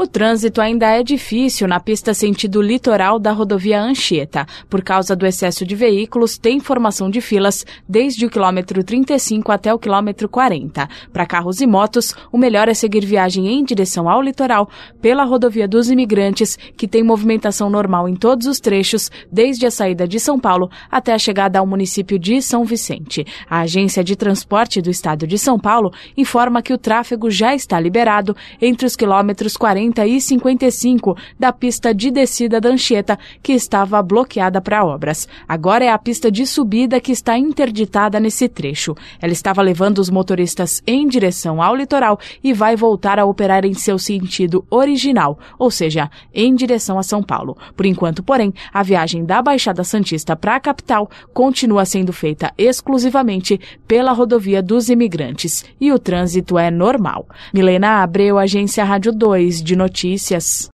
O trânsito ainda é difícil na pista sentido litoral da rodovia Anchieta. Por causa do excesso de veículos, tem formação de filas desde o quilômetro 35 até o quilômetro 40. Para carros e motos, o melhor é seguir viagem em direção ao litoral pela rodovia dos Imigrantes, que tem movimentação normal em todos os trechos, desde a saída de São Paulo até a chegada ao município de São Vicente. A Agência de Transporte do Estado de São Paulo informa que o tráfego já está liberado entre os quilômetros 40 e 55 da pista de descida da Anchieta, que estava bloqueada para obras. Agora é a pista de subida que está interditada nesse trecho. Ela estava levando os motoristas em direção ao litoral e vai voltar a operar em seu sentido original, ou seja, em direção a São Paulo. Por enquanto, porém, a viagem da Baixada Santista para a capital continua sendo feita exclusivamente pela rodovia dos Imigrantes e o trânsito é normal. Milena Abreu, Agência Rádio 2 de Notícias.